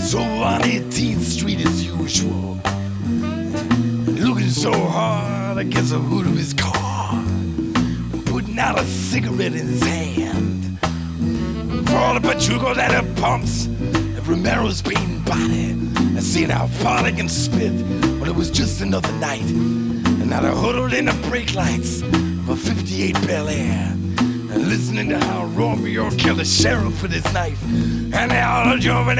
So on 18th Street as usual, looking so hard against the hood of his car, putting out a cigarette in his hand. For all the pachucos at the pumps, and Romero's beating body, and seeing how far they can spit. Well, it was just another night, and now they're huddled in the brake lights of a 58 Bel Air, and listening to how Romeo killed the sheriff with his knife, and they all jumping